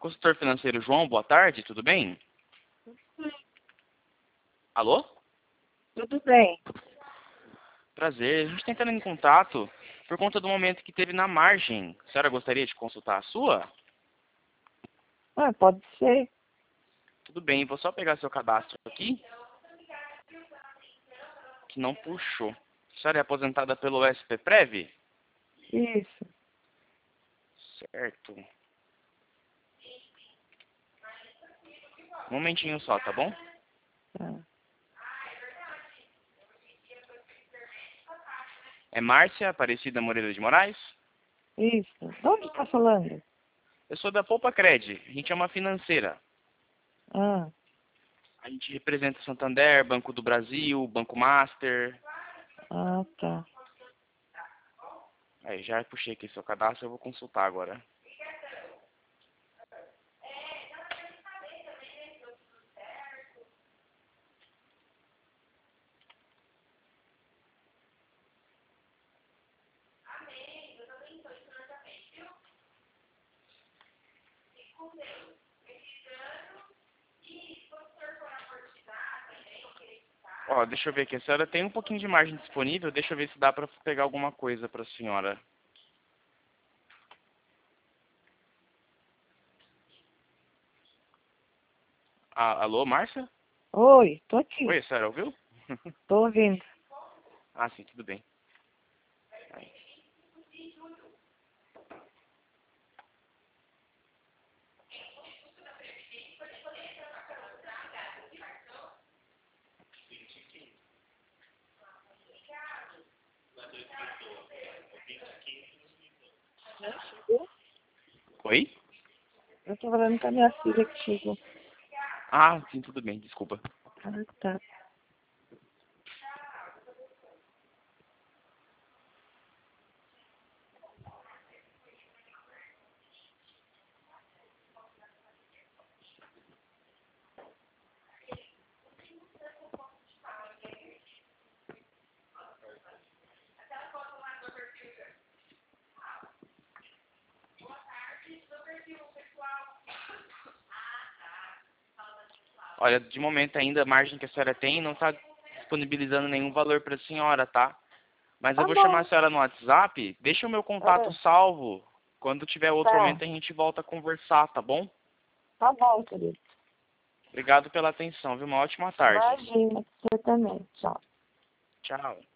consultor financeiro João, boa tarde, tudo bem? Alô? Tudo bem. Prazer, a gente está entrando em contato por conta do momento que teve na margem. A senhora gostaria de consultar a sua? Ah, pode ser. Tudo bem, vou só pegar seu cadastro aqui. Que não puxou. A senhora é aposentada pelo SPPrev? Isso. Certo. Um momentinho só, tá bom? Tá. É Márcia Aparecida Moreira de Moraes? Isso. De onde está falando? Eu sou da Poupa Cred. A gente é uma financeira. Ah, A gente representa Santander, Banco do Brasil, Banco Master. tá. Aí, já puxei aqui seu cadastro, eu vou consultar agora. Ó, deixa eu ver aqui. A senhora tem um pouquinho de margem disponível. Deixa eu ver se dá pra pegar alguma coisa pra senhora. Ah, alô, Márcia? Oi, tô aqui. Oi, a senhora ouviu? Tô ouvindo. Ah, sim, tudo bem. Aí. Já chegou? Oi? Eu tô falando com a minha filha que chegou. Ah, sim, tudo bem, desculpa. Ah, tá. Olha, de momento ainda a margem que a senhora tem não está disponibilizando nenhum valor para a senhora, tá? Mas eu Tá vou chamar a bom. senhora no WhatsApp. Deixa o meu contato Ah, salvo. Quando tiver outro tá. momento a gente volta a conversar, tá bom? Tá bom, querido. Obrigado pela atenção, viu? Uma ótima tarde. Imagina, você também. Tchau. Tchau.